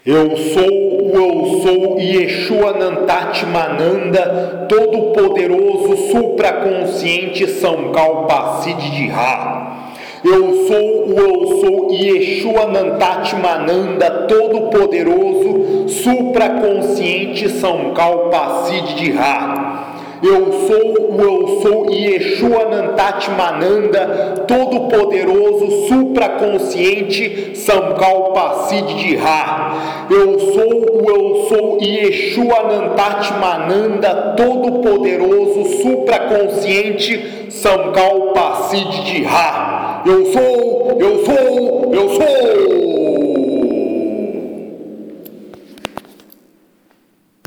Eu sou Yeshua Nantat Mananda, Todo-Poderoso, Supraconsciente Sankalpa Siddhi Ra. Eu sou Yeshua Nantat Mananda, Todo-Poderoso, Supraconsciente Sankalpa Siddhi Ra. Eu sou Yeshua Nantat Mananda, Todo-Poderoso, Supraconsciente Sankalpa Siddhi Ra. Eu sou Yeshua Nantat Mananda, Todo-Poderoso, Supraconsciente Sankalpa Siddhi Ra. Eu sou.